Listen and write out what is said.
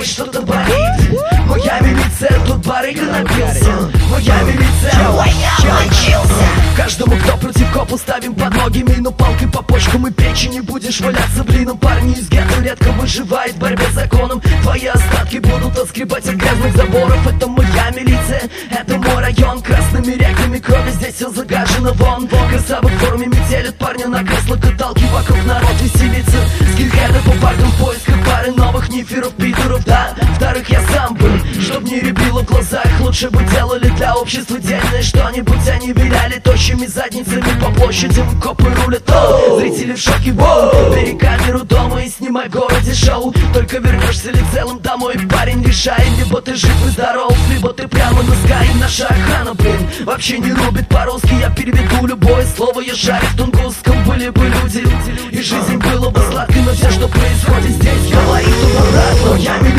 что-то болит. Моя милиция, тут барыга напился. Моя милиция, я учился. Каждому, кто против копу, ставим под ноги мину палкой по почкам и печени. Будешь валяться блином. Парни из гетто редко выживает в борьбе с законом. Твои остатки будут отскребать от грязных заборов. Это моя милиция, это мой район. Красными реками крови здесь все загажено вон. Красавы в форме метелят парня на кресло-каталке. Вокруг народ веселится. Скинхеды по паркам в поисках пары новых ниферов, питеров, да. Вторых я сам был, чтоб не рябило в глазах. Лучше бы делали для общества дельное что-нибудь, а не виляли тощими задницами по площадям. Копы рулят, зрители в шоке, воу. Бери камеру дома и снимай в городе шоу. Только вернешься ли целым домой, парень, решай. Либо ты жив и здоров, либо ты прямо на скай. Наша охрана, блин, вообще не рубит по-русски. Я переведу любое слово, я жарю в тунгусском. Были бы люди, и жизнь была бы сладкой. Но все, что происходит здесь, говорит обратно. Я